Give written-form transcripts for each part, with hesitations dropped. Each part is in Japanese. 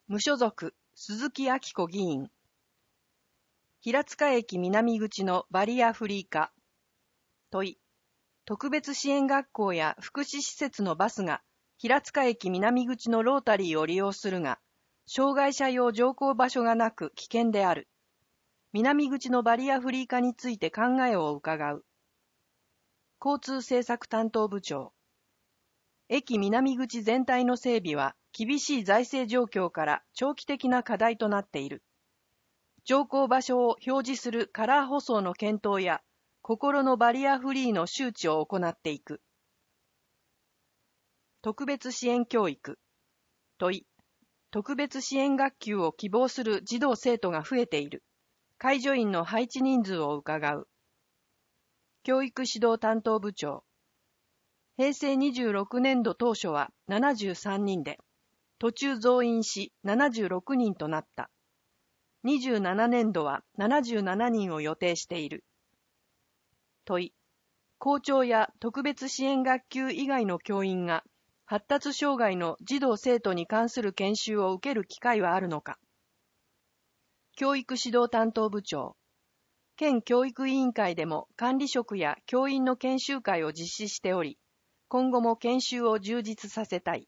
無所属、鈴木明子議員。平塚駅南口のバリアフリー化。問い。特別支援学校や福祉施設のバスが平塚駅南口のロータリーを利用するが、障害者用乗降場所がなく危険である。南口のバリアフリー化について考えを伺う。交通政策担当部長。駅南口全体の整備は厳しい財政状況から長期的な課題となっている。乗降場所を表示するカラー舗装の検討や、心のバリアフリーの周知を行っていく。特別支援教育。問い。特別支援学級を希望する児童生徒が増えている。介助員の配置人数を伺う。教育指導担当部長。平成26年度当初は73人で、途中増員し76人となった。27年度は77人を予定している。問い。校長や特別支援学級以外の教員が発達障害の児童生徒に関する研修を受ける機会はあるのか。教育指導担当部長。県教育委員会でも管理職や教員の研修会を実施しており、今後も研修を充実させたい。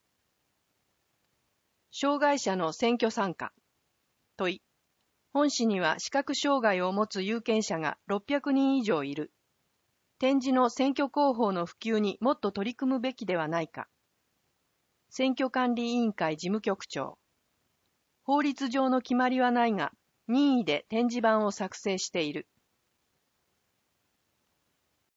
障害者の選挙参加。問い。本市には視覚障害を持つ有権者が600人以上いる。点字の選挙広報の普及にもっと取り組むべきではないか。選挙管理委員会事務局長。法律上の決まりはないが、任意で点字版を作成している。